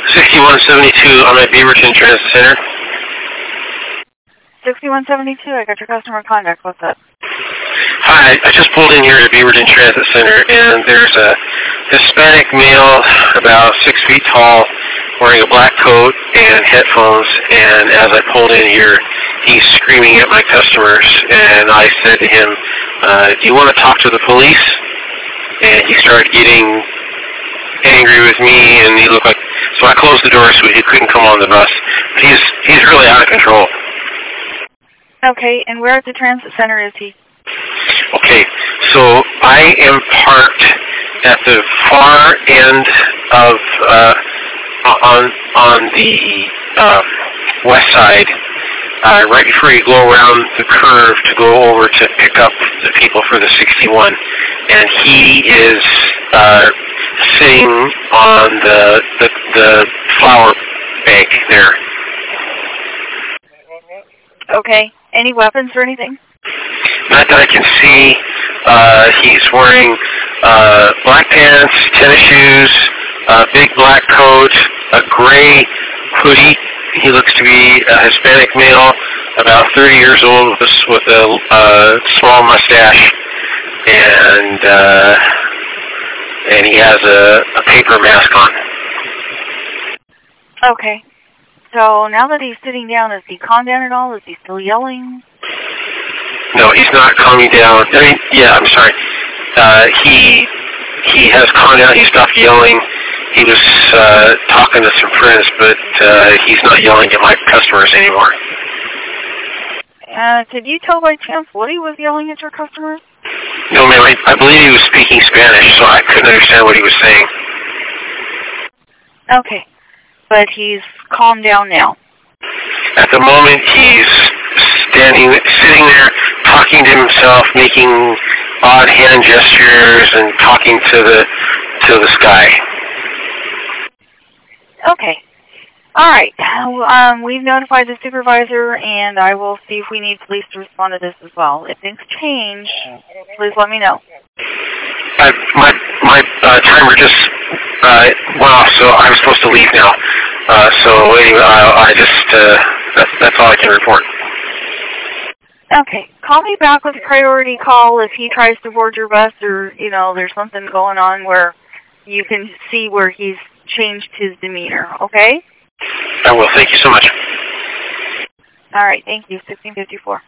6172 on my Beaverton Transit Center. 6172, I got your customer contact. What's up? Hi, I just pulled in here to Beaverton Transit Center, and there's a Hispanic male about 6 feet tall, wearing a black coat and headphones, and as I pulled in here, he's screaming at my customers, and I said to him, do you want to talk to the police? And he started getting angry with me, and he looked like, so I closed the door so he couldn't come on the bus. But he's really out of control. Okay, and where at the transit center is he? Okay, so I am parked at the far end of, on the west side, right before you go around the curve to go over to pick up the people for the 61. And he is sitting on the flower bank there. Okay. Any weapons or anything? Not that I can see. He's wearing black pants, tennis shoes, a big black coat, a gray hoodie. He looks to be a Hispanic male, about 30 years old, with a small mustache, and he has a paper mask on. Okay. So now that he's sitting down, is he calmed down at all? Is he still yelling? No, he's not calming down. I mean, yeah, I'm sorry. He has calmed down. He stopped yelling. He was talking to some friends, but he's not yelling at my customers anymore. Could you tell by chance what he was yelling at your customers? No, ma'am. I believe he was speaking Spanish, so I couldn't understand what he was saying. Okay. But he's calmed down now. At the moment, he's sitting there, talking to himself, making odd hand gestures, and talking to the sky. Okay. All right. We've notified the supervisor, and I will see if we need police to respond to this as well. If things change, please let me know. My timer just went off, so I'm supposed to leave now. So anyway, I just that's all I can report. Okay. Call me back with a priority call if he tries to board your bus, or there's something going on where you can see where he's changed his demeanor. Okay? I will. Thank you so much. All right. Thank you. 1654.